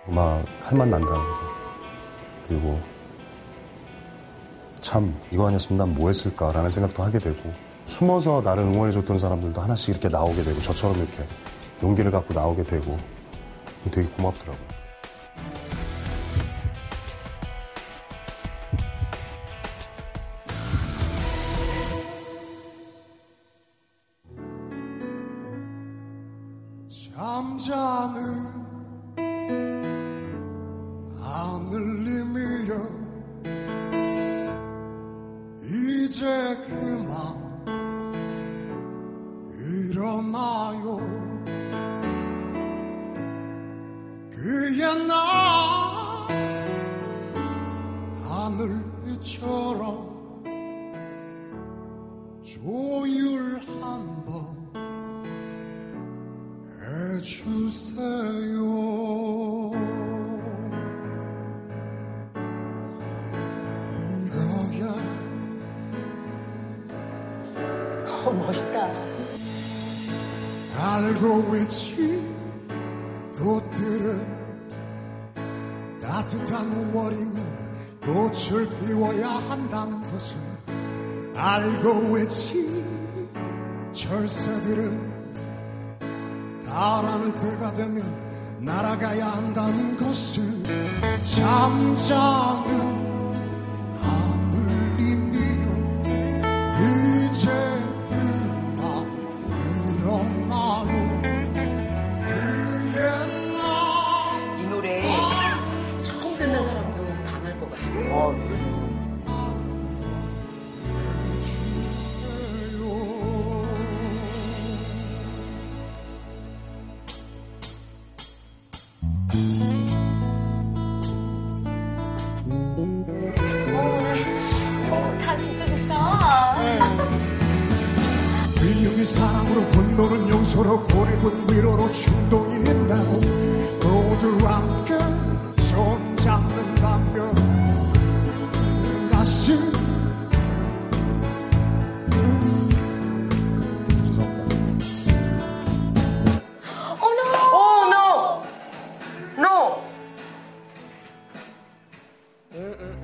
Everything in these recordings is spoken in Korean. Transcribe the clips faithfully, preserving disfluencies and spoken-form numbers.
막 할 맛 난다고. 그리고 참 이거 아니었으면 난 뭐 했을까라는 생각도 하게 되고 숨어서 나를 응원해줬던 사람들도 하나씩 이렇게 나오게 되고 저처럼 이렇게 용기를 갖고 나오게 되고 되게 고맙더라고요. 잠자는 하늘님이여 이제 그만 일어나요. 그의 나 하늘처럼 조율 한번 해주세요. 어, 멋있다. 알고 있지 꽃들은 따뜻한 월이면 꽃을 피워야 한다는 것을 알고 있지 철새들은 가라는 때가 되면 날아가야 한다는 것을 잠자는 하늘님이여 이제 그만 일어나요. 그의 나 이 노래 처음 듣는 사람도 반할 것 같아요. 아, 노래 사랑으로 분노는 용서로 고립은 위로로 충동이 있나고 모두 함께 손잡는다면 다시 Oh no! Oh no! No! 음, 음, 음.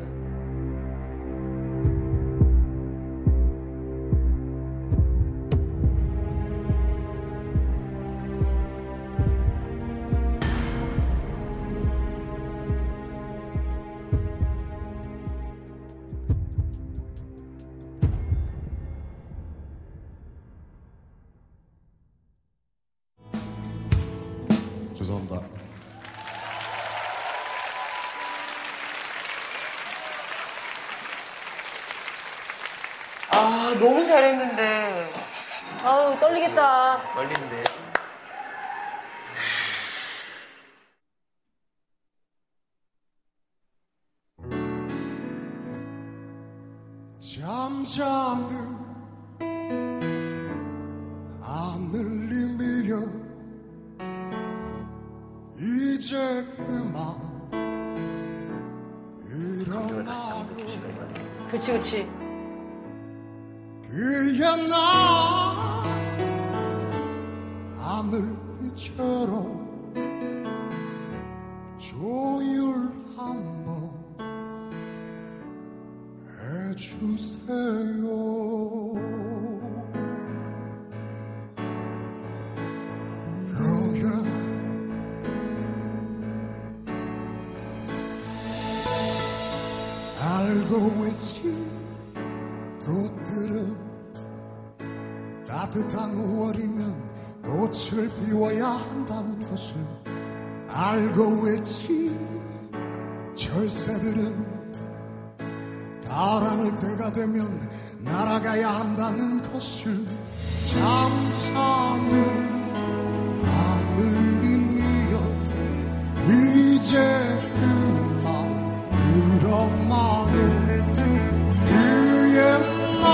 죄송합니다. 아, 너무 잘했는데. 아우, 떨리겠다. 떨리는데. 잠자는 하늘님이여 이제 그만 일어나요. 그치, 그치. 그의 나 하늘빛처럼 조율 한번 해주세요. 알고 있지 꽃들은 따뜻한 오월이면 꽃을 피워야 한다는 것을 알고 있지 철새들은 가라는 때가 되면 날아가야 한다는 것을 잠자는 하늘님이여 이제 그만 일어나요. 그의 나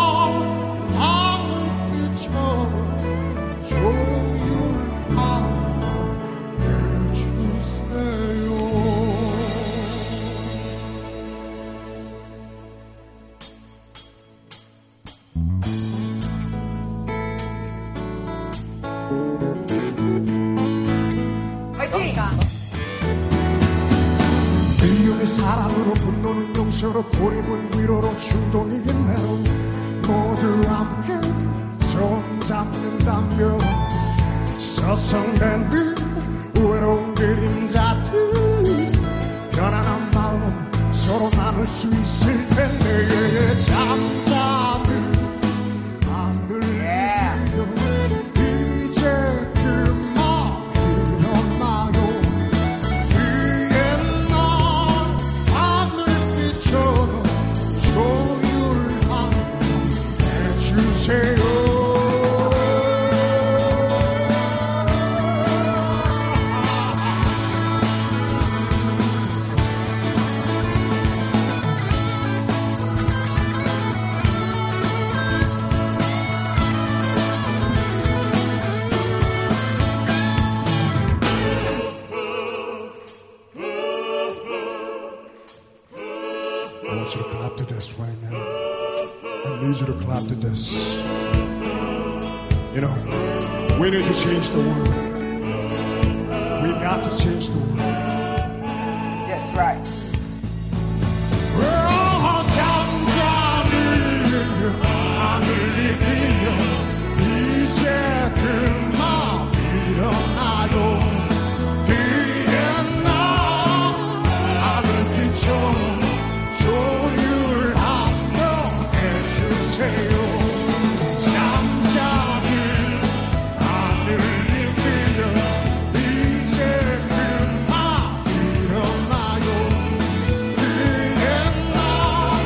하늘빛처럼 조율 한번 해주세요. 화이팅! 그 사랑으로 분노는 용서로 고립은 위로로 충동이 힘내로 모두 함께 손잡는다면 서성된 듯 외로운 그림자들 편안한 마음 서로 나눌 수 있을 텐데 잠잠히 하늘 위로 이제 그만 일어나요 위에 난 하늘빛처럼 조율한 해주세요. I want you to clap to this right now. I need you to clap to this. You know, we need to change the world. We got to change the world. That's right. 어, 잠잠히 하늘이 비어 이제 그만 일어나요 뒤에 나 하늘빛처럼 조율하며 해주세요. 잠잠히 하늘이 비어 이제 그만 일어나요 뒤에 나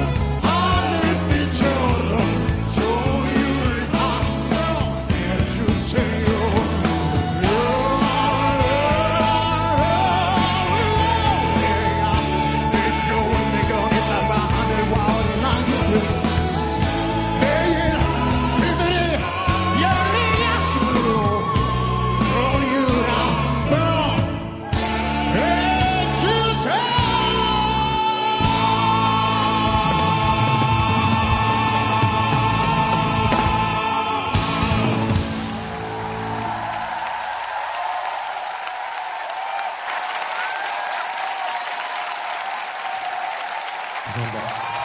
하늘빛처럼 조율하며 해주세요. 감사합니다.